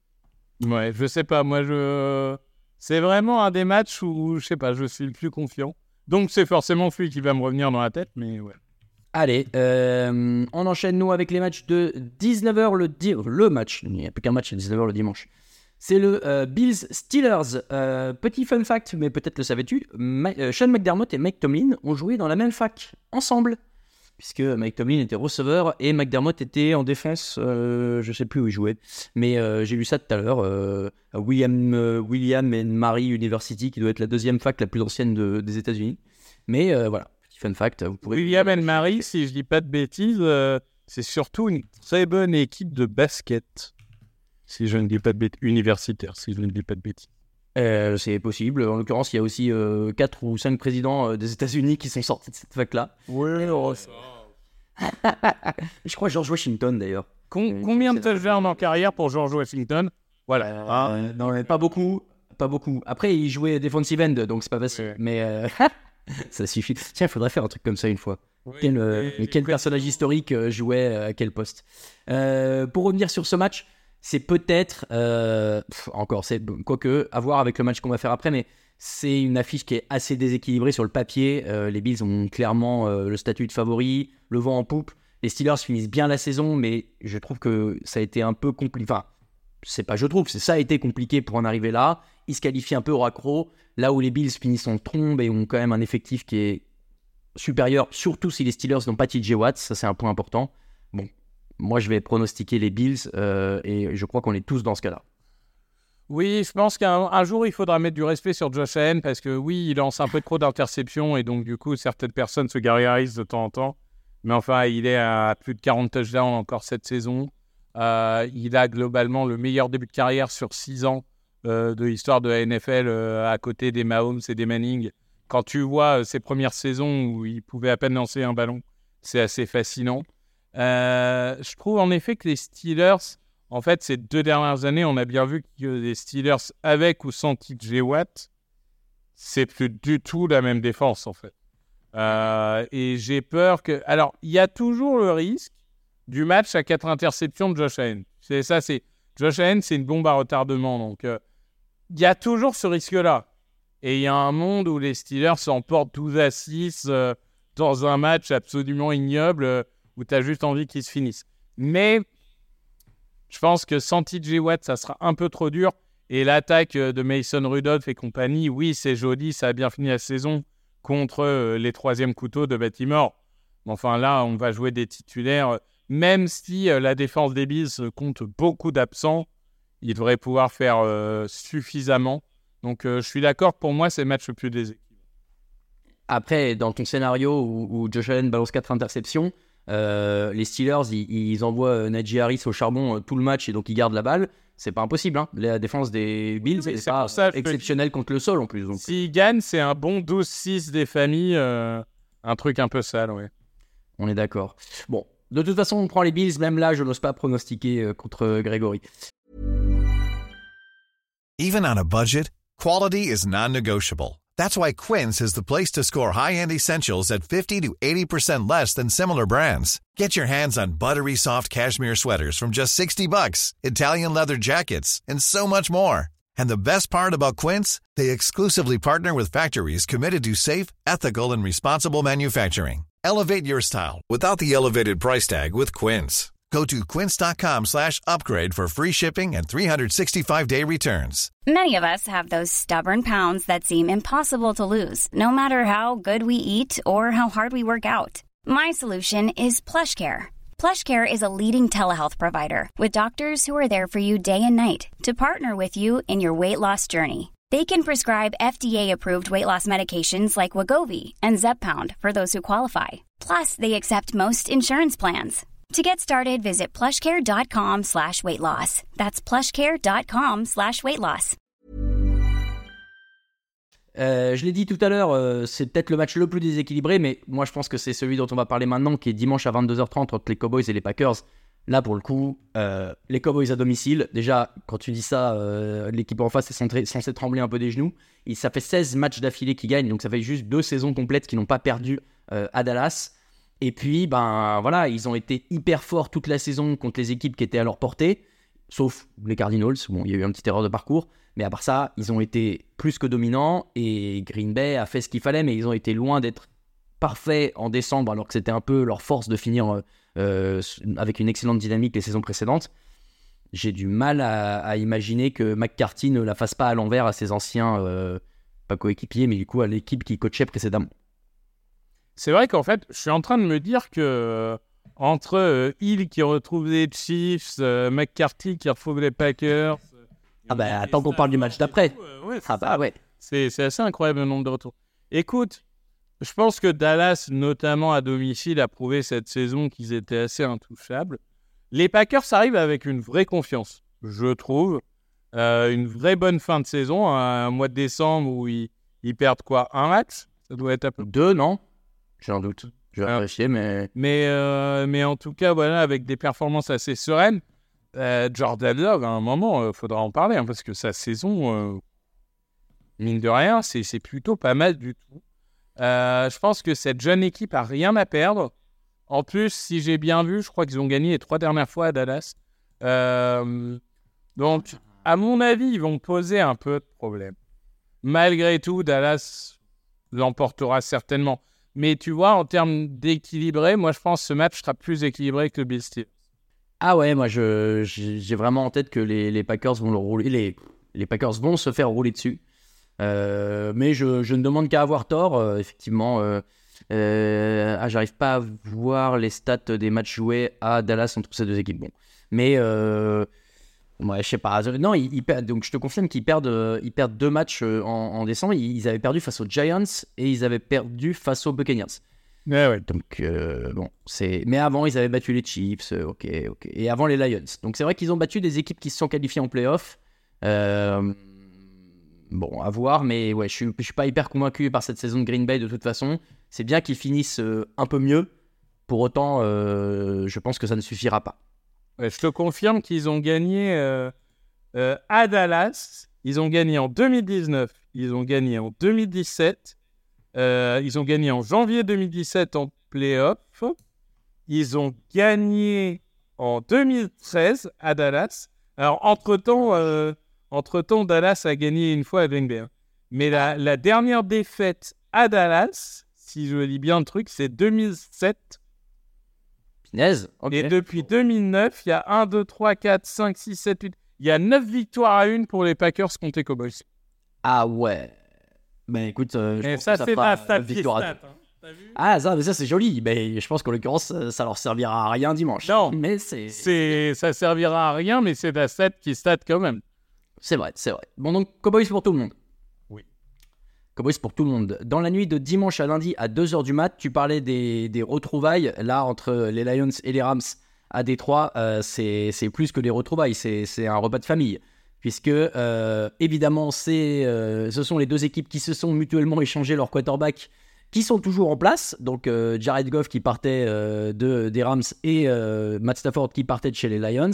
Ouais, je sais pas, moi, je... c'est vraiment un des matchs où, je sais pas, je suis le plus confiant. Donc, c'est forcément celui qui va me revenir dans la tête, mais ouais. Allez, euh, on enchaîne, nous, avec les matchs de dix-neuf heures, le, di- le match, il n'y a plus qu'un match à dix-neuf heures le dimanche. C'est le euh, Bills-Steelers. Euh, petit fun fact, mais peut-être le savais-tu, Ma- euh, Sean McDermott et Mike Tomlin ont joué dans la même fac, ensemble. Puisque Mike Tomlin était receveur et McDermott était en défense, euh, je ne sais plus où il jouait, mais euh, j'ai lu ça tout à l'heure, euh, à William, euh, William and Mary University, qui doit être la deuxième fac la plus ancienne de, des États-Unis. Mais euh, voilà, petit fun fact. Vous pourrez... William and Mary, si je dis pas de bêtises, euh, c'est surtout une très bonne équipe de basket. Si je ne dis pas de bêtises, universitaire, si je ne dis pas de bêtises. Euh, c'est possible. En l'occurrence, il y a aussi euh, quatre ou cinq présidents euh, des États-Unis qui sont sortis de cette fac-là. Oui, oh, ça. Je crois George Washington d'ailleurs. Com- combien de touchdowns en carrière pour George Washington? Voilà. Euh, ah. Non, mais pas beaucoup. Pas beaucoup. Après, il jouait defensive end, donc c'est pas facile. Ouais. Mais euh, ça suffit. Tiens, il faudrait faire un truc comme ça une fois. Oui, Quel, euh, et- quel personnage historique euh, jouait euh, à quel poste? euh, Pour revenir sur ce match, c'est peut-être euh, pff, encore, c'est quoique à voir avec le match qu'on va faire après, mais c'est une affiche qui est assez déséquilibrée sur le papier. Euh, les Bills ont clairement euh, le statut de favori, le vent en poupe. Les Steelers finissent bien la saison, mais je trouve que ça a été un peu compliqué. Enfin, c'est pas je trouve, c'est ça a été compliqué pour en arriver là. Ils se qualifient un peu au raccro, là où les Bills finissent en trombe et ont quand même un effectif qui est supérieur, surtout si les Steelers n'ont pas T J Watt, ça c'est un point important. Bon, moi je vais pronostiquer les Bills euh, et je crois qu'on est tous dans ce cas-là. Oui, je pense qu'un un jour, il faudra mettre du respect sur Josh Allen parce que oui, il lance un peu trop d'interceptions et donc du coup, certaines personnes se gargarisent de temps en temps. Mais enfin, il est à plus de quarante touchdowns encore cette saison. Euh, il a globalement le meilleur début de carrière sur six ans euh, de l'histoire de la N F L euh, à côté des Mahomes et des Manning. Quand tu vois euh, ses premières saisons où il pouvait à peine lancer un ballon, c'est assez fascinant. Euh, je trouve en effet que les Steelers, en fait, ces deux dernières années, on a bien vu que les Steelers, avec ou sans T J Watt, c'est plus du tout la même défense, en fait. Euh, et j'ai peur que... Alors, il y a toujours le risque du match à quatre interceptions de Josh Allen. C'est ça, c'est... Josh Allen, c'est une bombe à retardement, donc... Euh, il y a toujours ce risque-là. Et il y a un monde où les Steelers s'emportent douze à six euh, dans un match absolument ignoble euh, où tu as juste envie qu'ils se finissent. Mais je pense que sans T J Watt, ça sera un peu trop dur. Et l'attaque de Mason Rudolph et compagnie, oui, c'est joli, ça a bien fini la saison contre euh, les troisièmes couteaux de Baltimore. Enfin là, on va jouer des titulaires. Même si euh, la défense des Bills compte beaucoup d'absents, ils devraient pouvoir faire euh, suffisamment. Donc euh, je suis d'accord, pour moi, c'est le match le plus déséquilibré. Après, dans ton scénario où, où Josh Allen balance quatre interceptions, euh, les Steelers, ils, ils envoient euh, Najee Harris au charbon euh, tout le match et donc ils gardent la balle. C'est pas impossible, hein. La défense des Bills, oui, c'est, c'est pas ça, exceptionnel contre le sol en plus. Donc. S'ils gagnent, c'est un bon douze six des familles, euh, un truc un peu sale, ouais. On est d'accord. Bon, de toute façon, on prend les Bills, même là, je n'ose pas pronostiquer euh, contre Grégory. Even on a budget, quality is non-negotiable. That's why Quince is the place to score high-end essentials at fifty to eighty percent less than similar brands. Get your hands on buttery soft cashmere sweaters from just sixty bucks, Italian leather jackets, and so much more. And the best part about Quince, they exclusively partner with factories committed to safe, ethical, and responsible manufacturing. Elevate your style without the elevated price tag with Quince. Go to quince.com slash upgrade for free shipping and three sixty-five day returns. Many of us have those stubborn pounds that seem impossible to lose, no matter how good we eat or how hard we work out. My solution is PlushCare. PlushCare is a leading telehealth provider with doctors who are there for you day and night to partner with you in your weight loss journey. They can prescribe F D A-approved weight loss medications like Wegovy and Zepbound for those who qualify. Plus, they accept most insurance plans. To get started, visit plushcare.com slash weight loss. That's plushcare.com slash weight loss. Euh, je l'ai dit tout à l'heure, euh, c'est peut-être le match le plus déséquilibré, mais moi je pense que c'est celui dont on va parler maintenant, qui est dimanche à vingt-deux heures trente entre les Cowboys et les Packers. Là, pour le coup, euh, les Cowboys à domicile. Déjà, quand tu dis ça, euh, l'équipe en face est censée, censée trembler un peu des genoux. Et ça fait seize matchs d'affilée qu'ils gagnent, donc ça fait juste deux saisons complètes qu'ils n'ont pas perdu euh, à Dallas. Et puis, ben voilà, ils ont été hyper forts toute la saison contre les équipes qui étaient à leur portée, sauf les Cardinals. Bon, il y a eu une petite erreur de parcours, mais à part ça, ils ont été plus que dominants. Et Green Bay a fait ce qu'il fallait, mais ils ont été loin d'être parfaits en décembre, alors que c'était un peu leur force de finir euh, avec une excellente dynamique les saisons précédentes. J'ai du mal à, à imaginer que McCarthy ne la fasse pas à l'envers à ses anciens, euh, pas coéquipiers, mais du coup à l'équipe qui coachait précédemment. C'est vrai qu'en fait, je suis en train de me dire que euh, entre euh, Hill qui retrouve les Chiefs, euh, McCarthy qui retrouve les Packers... Euh, ah bah attends qu'on parle du match d'après. Tout, euh, ouais, ah bah ouais. C'est, c'est assez incroyable le nombre de retours. Écoute, je pense que Dallas, notamment à domicile, a prouvé cette saison qu'ils étaient assez intouchables. Les Packers arrivent avec une vraie confiance, je trouve. Euh, une vraie bonne fin de saison, un mois de décembre où ils, ils perdent quoi, un match ? Ça doit être à peu deux, non ? J'ai un doute. Je vais vérifier, mais... Mais, euh, mais en tout cas, voilà, avec des performances assez sereines. Euh, Jordan Love, à un moment, il euh, faudra en parler, hein, parce que sa saison, euh, mine de rien, c'est, c'est plutôt pas mal du tout. Euh, je pense que cette jeune équipe a rien à perdre. En plus, si j'ai bien vu, je crois qu'ils ont gagné les trois dernières fois à Dallas. Euh, donc, à mon avis, ils vont poser un peu de problème. Malgré tout, Dallas l'emportera certainement. Mais tu vois, en termes d'équilibré, moi, je pense que ce match sera plus équilibré que le Bills Steelers. Ah ouais, moi, je, j'ai vraiment en tête que les, les Packers vont le rouler. Les, les Packers vont se faire rouler dessus. Euh, mais je, je ne demande qu'à avoir tort. Euh, effectivement, euh, euh, ah, j'arrive pas à voir les stats des matchs joués à Dallas entre ces deux équipes. Bon. Mais... Euh, Ouais, je sais pas. Non, ils, ils perdent, donc je te confirme qu'ils perdent, euh, ils perdent deux matchs euh, en, en décembre. Ils, ils avaient perdu face aux Giants et ils avaient perdu face aux Buccaneers. Ouais, ouais. Donc, euh, bon, c'est... Mais avant, ils avaient battu les Chiefs, euh, ok, ok. Et avant, les Lions. Donc, c'est vrai qu'ils ont battu des équipes qui se sont qualifiées en play-off. Euh... Bon, à voir, mais ouais, je suis, je suis pas hyper convaincu par cette saison de Green Bay de toute façon. C'est bien qu'ils finissent euh, un peu mieux. Pour autant, euh, je pense que ça ne suffira pas. Ouais, je te confirme qu'ils ont gagné euh, euh, à Dallas. Ils ont gagné en deux mille dix-neuf. Ils ont gagné en deux mille dix-sept. Euh, ils ont gagné en janvier deux mille dix-sept en play-off. Ils ont gagné en deux mille treize à Dallas. Alors, entre-temps, euh, entre-temps Dallas a gagné une fois à Green Bay. Hein. Mais la, la dernière défaite à Dallas, si je lis bien le truc, c'est deux mille sept. Pinaise. Okay. Et depuis deux mille neuf, il y a un, deux, trois, quatre, cinq, six, sept, huit. Il y a neuf victoires à une pour les Packers contre les Cowboys. Ah ouais. Ben écoute, euh, je Et pense ça, que ça c'est fera la stat victoire à... Hein. T'as vu Ah ça, mais ça c'est joli. Mais je pense qu'en l'occurrence, ça leur servira à rien dimanche. Non, mais c'est... c'est... ça servira à rien, mais c'est la stat qui stat quand même. C'est vrai, c'est vrai. Bon donc, Cowboys pour tout le monde. Oui. Cowboys pour tout le monde. Dans la nuit de dimanche à lundi à deux heures du mat, tu parlais des, des retrouvailles. Là, entre les Lions et les Rams à Détroit, euh, c'est, c'est plus que des retrouvailles. C'est, c'est un repas de famille. Puisque, euh, évidemment, c'est, euh, ce sont les deux équipes qui se sont mutuellement échangé leurs quarterbacks qui sont toujours en place. Donc, euh, Jared Goff qui partait euh, de, des Rams et euh, Matt Stafford qui partait de chez les Lions.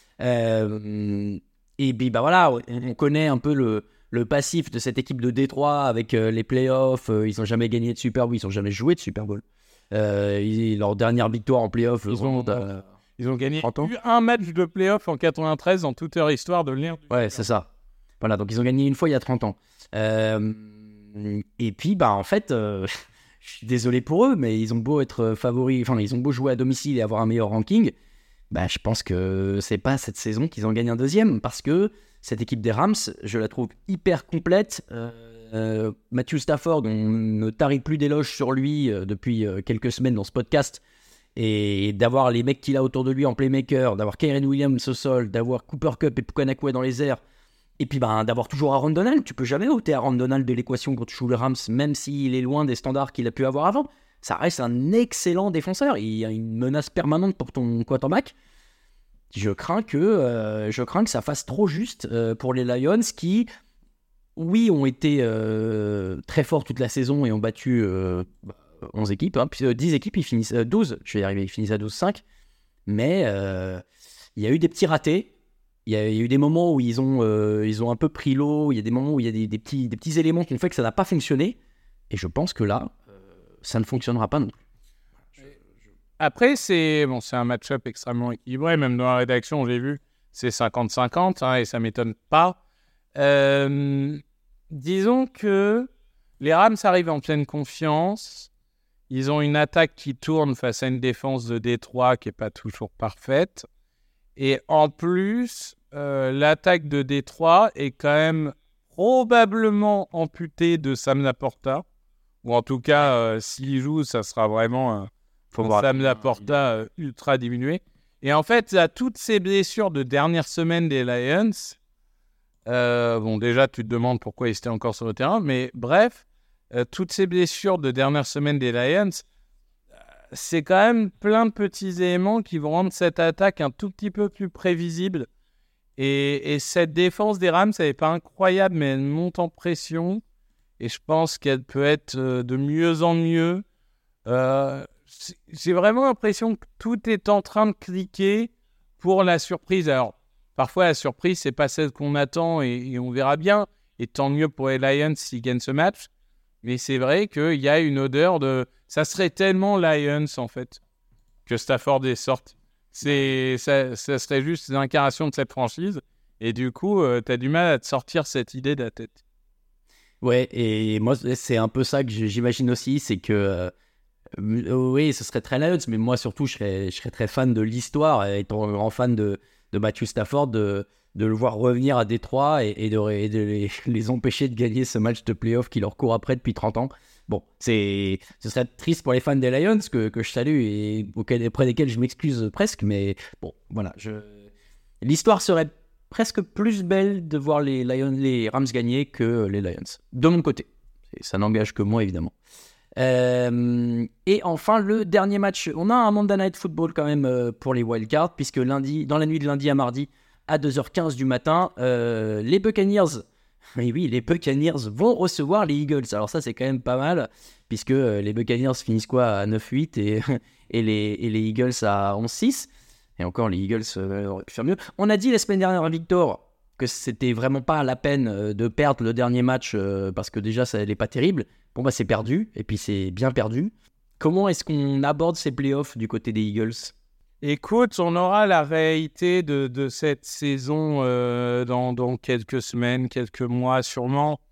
Euh, et puis, bah voilà, on, on connaît un peu le, le passif de cette équipe de Détroit avec euh, les playoffs. Euh, ils n'ont jamais gagné de Super Bowl, ils n'ont jamais joué de Super Bowl. Euh, ils, leur dernière victoire en playoffs, ils ont, euh, ils ont gagné un match de playoff en quatre-vingt-treize en toute leur histoire de l'ère. Ouais, c'est ça. Voilà, donc ils ont gagné une fois il y a trente ans. Euh, et puis, bah en fait, euh, je suis désolé pour eux, mais ils ont beau être favoris, enfin, ils ont beau jouer à domicile et avoir un meilleur ranking. Bah, je pense que c'est pas cette saison qu'ils ont gagné un deuxième, parce que cette équipe des Rams, je la trouve hyper complète. Euh, euh, Matthew Stafford, on ne tarit plus d'éloges sur lui euh, depuis euh, quelques semaines dans ce podcast. Et d'avoir les mecs qu'il a autour de lui en playmaker, d'avoir Kyren Williams au sol, d'avoir Cooper Kupp et Puka Nacua dans les airs, et puis ben, d'avoir toujours Aaron Donald. Tu peux jamais ôter Aaron Donald de l'équation quand tu joues les Rams, même s'il est loin des standards qu'il a pu avoir avant. Ça reste un excellent défenseur. Il a une menace permanente pour ton quarterback. Je crains que, euh, je crains que ça fasse trop juste euh, pour les Lions qui, oui, ont été euh, très forts toute la saison et ont battu euh, onze équipes. Hein, puis euh, dix équipes, ils finissent euh, douze. Je vais y arriver, ils finissent à douze cinq. Mais euh, il y a eu des petits ratés. Il y, a, il y a eu des moments où ils ont, euh, ils ont un peu pris l'eau. Il y a des moments où il y a des, des, petits, des petits éléments qui ont fait que ça n'a pas fonctionné. Et je pense que là, euh, ça ne fonctionnera pas non plus. Après, c'est, bon, c'est un match-up extrêmement équilibré. Même dans la rédaction, j'ai vu, c'est cinquante cinquante hein, et ça ne m'étonne pas. Euh, disons que les Rams arrivent en pleine confiance. Ils ont une attaque qui tourne face à une défense de Détroit qui n'est pas toujours parfaite. Et en plus, euh, l'attaque de Détroit est quand même probablement amputée de Sam Laporta. Ou en tout cas, euh, s'il joue, ça sera vraiment... Euh, Faut voir. Sam Laporta euh, ultra diminué. Et en fait, à toutes ces blessures de dernière semaine des Lions, euh, bon, déjà, tu te demandes pourquoi ils étaient encore sur le terrain, mais bref, euh, toutes ces blessures de dernière semaine des Lions, euh, c'est quand même plein de petits éléments qui vont rendre cette attaque un tout petit peu plus prévisible. Et, et cette défense des Rams, elle n'est pas incroyable, mais elle monte en pression. Et je pense qu'elle peut être euh, de mieux en mieux. Euh, J'ai vraiment l'impression que tout est en train de cliquer pour la surprise. Alors, parfois, la surprise, c'est pas celle qu'on attend et, et on verra bien. Et tant mieux pour les Lions s'ils gagnent ce match. Mais c'est vrai qu'il y a une odeur de... Ça serait tellement Lions, en fait, que Stafford est sorti. C'est, ça, ça serait juste l'incarnation de cette franchise. Et du coup, euh, tu as du mal à te sortir cette idée de la tête. Ouais, et moi, c'est un peu ça que j'imagine aussi. C'est que... Euh... Oui, ce serait très Lions, mais moi surtout, je serais, je serais très fan de l'histoire, étant un grand fan de, de Matthew Stafford, de, de le voir revenir à Détroit et, et, de, et de les, les empêcher de gagner ce match de playoff qui leur court après depuis trente ans. Bon, c'est, ce serait triste pour les fans des Lions que, que je salue et auprès, auprès desquels je m'excuse presque, mais bon, voilà. Je... L'histoire serait presque plus belle de voir les, Lions, les Rams gagner que les Lions, de mon côté. Et ça n'engage que moi, évidemment. Euh, et enfin le dernier match, on a un Monday Night Football quand même euh, pour les wildcards, puisque lundi, dans la nuit de lundi à mardi à deux heures quinze du matin, euh, les Buccaneers, oui, oui, les Buccaneers vont recevoir les Eagles. Alors ça c'est quand même pas mal, puisque euh, les Buccaneers finissent quoi à neuf huit et, et, les, et les Eagles à onze six, et encore les Eagles euh, auraient pu faire mieux. On a dit la semaine dernière à Victor que c'était vraiment pas la peine de perdre le dernier match euh, parce que déjà ça n'est pas terrible. Bon bah c'est perdu, et puis c'est bien perdu. Comment est-ce qu'on aborde ces playoffs du côté des Eagles ? Écoute, on aura la réalité de, de cette saison euh, dans, dans quelques semaines, quelques mois sûrement.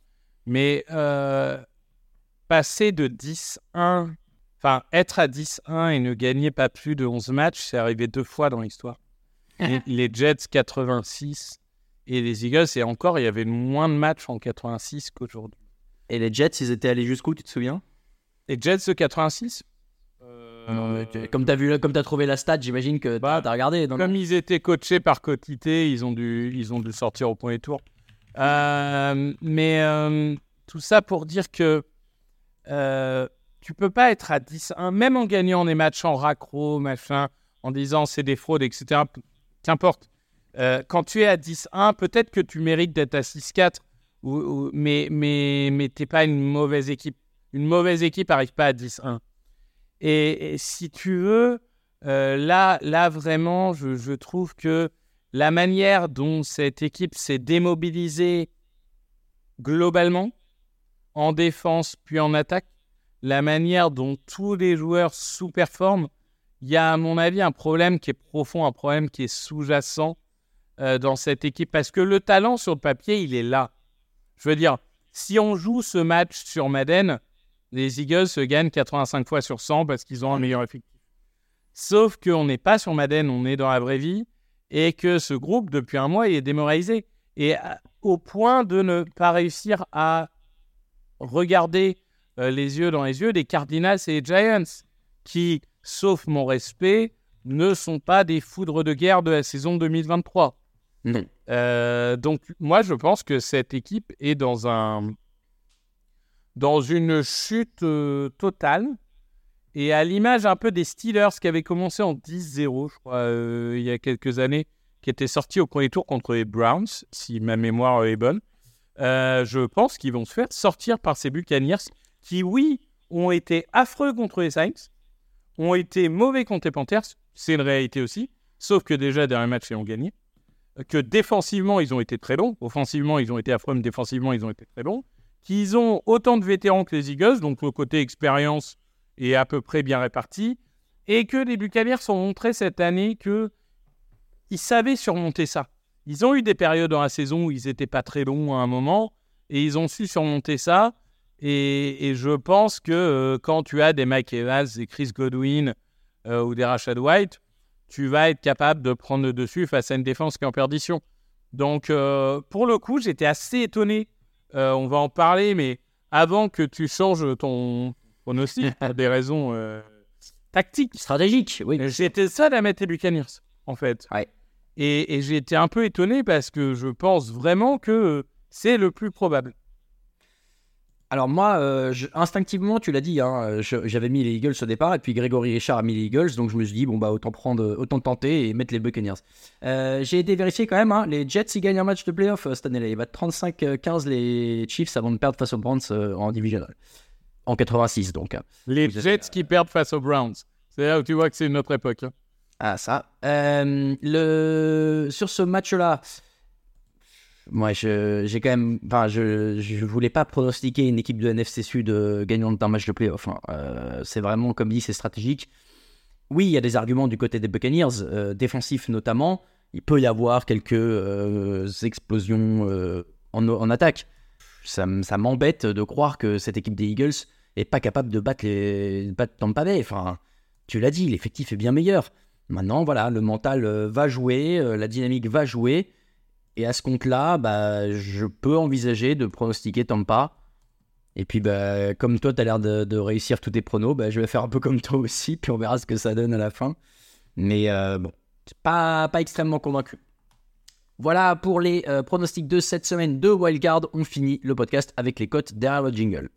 Mais euh, passer de dix un, enfin être à dix un et ne gagner pas plus de onze matchs, c'est arrivé deux fois dans l'histoire. les, les Jets quatre-vingt-six et les Eagles, et encore, il y avait moins de matchs en quatre-vingt-six qu'aujourd'hui. Et les Jets, ils étaient allés jusqu'où, tu te souviens? Les Jets de quatre-vingt-six euh... non, mais tu, Comme tu as vu, comme tu as trouvé la stat, j'imagine que bah, tu as regardé. Non, comme non. ils étaient coachés par Cotité, ils ont dû, ils ont dû sortir au premier tour. Euh, mais euh, tout ça pour dire que euh, tu peux pas être à dix un, même en gagnant des matchs en raccro, machin, en disant c'est des fraudes, et cetera. Qu'importe. Euh, quand tu es à dix un, peut-être que tu mérites d'être à six quatre, ou, ou, mais, mais, mais tu n'es pas une mauvaise équipe. Une mauvaise équipe n'arrive pas à dix un. Et, et si tu veux, euh, là, là vraiment, je, je trouve que la manière dont cette équipe s'est démobilisée globalement, en défense puis en attaque, la manière dont tous les joueurs sous-performent, il y a à mon avis un problème qui est profond, un problème qui est sous-jacent euh, dans cette équipe. Parce que le talent sur le papier, il est là. Je veux dire, si on joue ce match sur Madden, les Eagles se gagnent quatre-vingt-cinq fois sur cent parce qu'ils ont un meilleur effectif. Sauf qu'on n'est pas sur Madden, on est dans la vraie vie, et que ce groupe, depuis un mois, il est démoralisé. Et à, au point de ne pas réussir à regarder euh, les yeux dans les yeux des Cardinals et des Giants, qui, sauf mon respect, ne sont pas des foudres de guerre de la saison deux mille vingt-trois. Non. Euh, donc, moi, je pense que cette équipe est dans un... dans une chute euh, totale, et à l'image un peu des Steelers qui avaient commencé en dix zéro, je crois, euh, il y a quelques années, qui étaient sortis au premier tour contre les Browns, si ma mémoire est bonne. Euh, je pense qu'ils vont se faire sortir par ces Buccaneers qui, oui, ont été affreux contre les Saints, ont été mauvais contre les Panthers, c'est une réalité aussi, sauf que déjà, dernier match, ils ont gagné, que défensivement, ils ont été très bons, offensivement, ils ont été affreux, mais défensivement, ils ont été très bons, qu'ils ont autant de vétérans que les Eagles, donc le côté expérience est à peu près bien réparti, et que les Buccaneers ont montré cette année qu'ils savaient surmonter ça. Ils ont eu des périodes dans la saison où ils n'étaient pas très longs à un moment, et ils ont su surmonter ça, et, et je pense que euh, quand tu as des Mike Evans, des Chris Godwin euh, ou des Rashad White, tu vas être capable de prendre le dessus face à une défense qui est en perdition. Donc, euh, pour le coup, j'étais assez étonné. Euh, on va en parler, mais avant que tu changes ton pronostic pour des raisons euh, tactiques, stratégiques, oui. J'étais seul à mettre les Buccaneers, en fait. Ouais. Et, et j'ai été un peu étonné parce que je pense vraiment que c'est le plus probable. Alors moi, euh, je, instinctivement, tu l'as dit, hein, je, j'avais mis les Eagles au départ, et puis Grégory Richard a mis les Eagles, donc je me suis dit, bon bah autant prendre, autant tenter et mettre les Buccaneers. Euh, j'ai été vérifié quand même, hein, les Jets, ils gagnent un match de playoff euh, cette année-là. Ils battent trente-cinq à quinze les Chiefs avant de perdre face aux Browns euh, en divisional. En quatre-vingt-six, donc. Hein. Les Vous Jets êtes, euh... qui perdent face aux Browns. C'est là où tu vois que c'est une autre époque. Hein. Ah, ça. Euh, le... Sur ce match-là... Moi, je, j'ai quand même, enfin, je, je voulais pas pronostiquer une équipe de N F C Sud euh, gagnante d'un match de play-off. Hein. Euh, c'est vraiment, comme dit, c'est stratégique. Oui, il y a des arguments du côté des Buccaneers, euh, défensifs notamment. Il peut y avoir quelques euh, explosions euh, en, en attaque. Ça, ça m'embête de croire que cette équipe des Eagles est pas capable de battre les, battre Tampa Bay. Enfin, tu l'as dit, l'effectif est bien meilleur. Maintenant, voilà, le mental euh, va jouer, euh, la dynamique va jouer. Et à ce compte-là, bah, je peux envisager de pronostiquer Tampa. Et puis, bah, comme toi, tu as l'air de, de réussir tous tes pronos, bah, je vais faire un peu comme toi aussi, puis on verra ce que ça donne à la fin. Mais euh, bon, pas, pas extrêmement convaincu. Voilà pour les euh, pronostics de cette semaine de Wildcard. On finit le podcast avec les cotes derrière le jingle.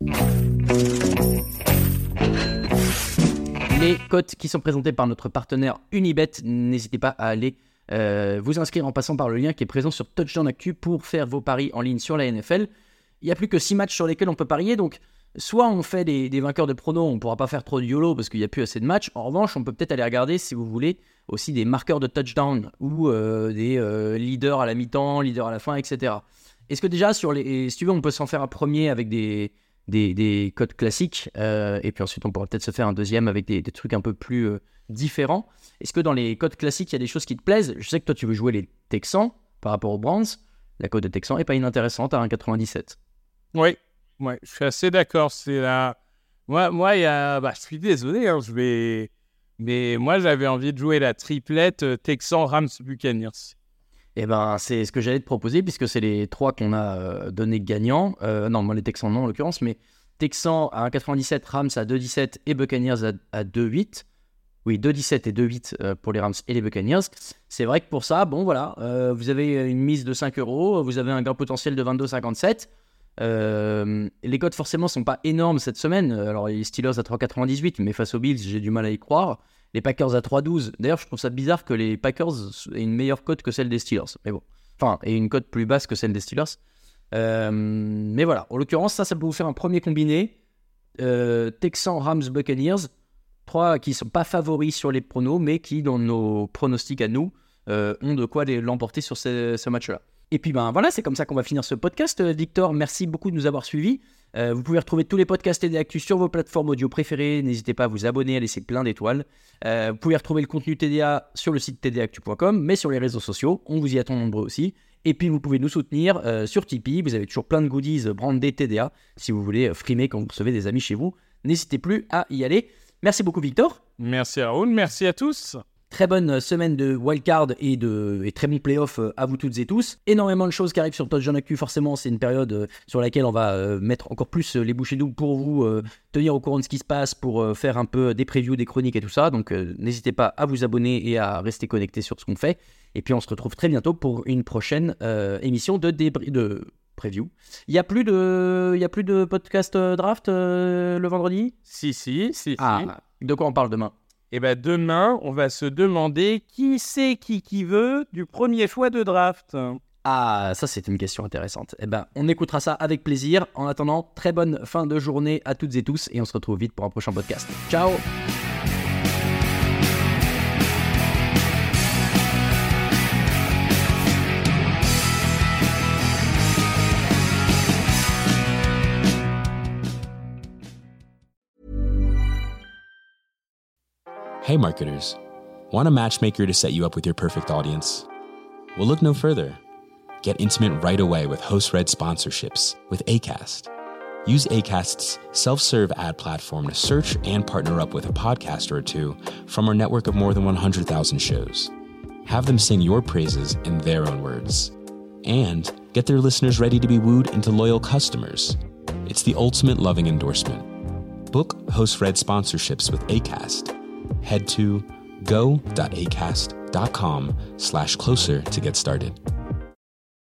Les cotes qui sont présentées par notre partenaire Unibet, n'hésitez pas à aller Euh, vous inscrire en passant par le lien qui est présent sur Touchdown Actu pour faire vos paris en ligne sur la N F L. Il n'y a plus que six matchs sur lesquels on peut parier, donc soit on fait des, des vainqueurs de pronos, on ne pourra pas faire trop de YOLO parce qu'il n'y a plus assez de matchs. En revanche, on peut peut-être aller regarder, si vous voulez, aussi des marqueurs de touchdown ou euh, des euh, leaders à la mi-temps, leaders à la fin, et cetera. Est-ce que déjà, sur les, si tu veux, on peut s'en faire un premier avec des, des, des codes classiques, euh, et puis ensuite on pourra peut-être se faire un deuxième avec des, des trucs un peu plus euh, différents. Est-ce que dans les codes classiques, il y a des choses qui te plaisent ? Je sais que toi, tu veux jouer les Texans par rapport aux Browns. La cote des Texans n'est pas inintéressante à un virgule quatre-vingt-dix-sept. Oui, Ouais, je suis assez d'accord. C'est la... Moi, moi y a... bah, je suis désolé, hein, je vais... mais moi, j'avais envie de jouer la triplette euh, Texans, Rams, Buccaneers. Eh ben, c'est ce que j'allais te proposer, puisque c'est les trois qu'on a euh, donné gagnants. Euh, non, moi, les Texans, non, en l'occurrence, mais Texans à un virgule quatre-vingt-dix-sept, Rams à deux virgule dix-sept et Buccaneers à, à deux virgule huit. Oui, deux virgule dix-sept et deux virgule huit euh, pour les Rams et les Buccaneers. C'est vrai que pour ça, bon, voilà, euh, vous avez une mise de cinq euros, vous avez un gain potentiel de vingt-deux virgule cinquante-sept. Euh, les cotes, forcément, sont pas énormes cette semaine. Alors, les Steelers à trois virgule quatre-vingt-dix-huit, mais face aux Bills, j'ai du mal à y croire. Les Packers à trois virgule douze. D'ailleurs, je trouve ça bizarre que les Packers aient une meilleure cote que celle des Steelers. Mais bon, enfin, et une cote plus basse que celle des Steelers. Euh, mais voilà, en l'occurrence, ça, ça peut vous faire un premier combiné. Euh, Texans, Rams, Buccaneers. Trois qui ne sont pas favoris sur les pronos, mais qui, dans nos pronostics à nous, euh, ont de quoi les, l'emporter sur ce, ce match-là. Et puis ben voilà, c'est comme ça qu'on va finir ce podcast. Victor, merci beaucoup de nous avoir suivis. Euh, vous pouvez retrouver tous les podcasts T D Actu sur vos plateformes audio préférées. N'hésitez pas à vous abonner, à laisser plein d'étoiles. Euh, vous pouvez retrouver le contenu T D A sur le site t d actu point com, mais sur les réseaux sociaux, on vous y attend nombreux aussi. Et puis vous pouvez nous soutenir euh, sur Tipeee. Vous avez toujours plein de goodies brandés T D A si vous voulez frimer quand vous recevez des amis chez vous. N'hésitez plus à y aller. Merci beaucoup Victor. Merci Raoul, merci à tous. Très bonne semaine de wildcard et, de, et très bon playoff à vous toutes et tous. Énormément de choses qui arrivent sur Touchdown Actu. Forcément, c'est une période sur laquelle on va mettre encore plus les bouchées doubles pour vous euh, tenir au courant de ce qui se passe, pour euh, faire un peu des previews, des chroniques et tout ça. Donc, euh, n'hésitez pas à vous abonner et à rester connectés sur ce qu'on fait. Et puis, on se retrouve très bientôt pour une prochaine euh, émission de, débr- de preview. Il n'y a plus de, il y a plus de podcast euh, draft euh, le vendredi ? Si, si, si, ah, si. De quoi on parle demain ? Et bien demain, on va se demander qui c'est qui qui veut du premier choix de draft. Ah, ça c'est une question intéressante. Eh ben, on écoutera ça avec plaisir. En attendant, très bonne fin de journée à toutes et tous et on se retrouve vite pour un prochain podcast. Ciao! Hey marketers, want a matchmaker to set you up with your perfect audience? Well, look no further. Get intimate right away with host-read sponsorships with Acast. Use Acast's self-serve ad platform to search and partner up with a podcaster or two from our network of more than one hundred thousand shows. Have them sing your praises in their own words. And get their listeners ready to be wooed into loyal customers. It's the ultimate loving endorsement. Book host-read sponsorships with Acast. Head to go.acast.com slash closer to get started.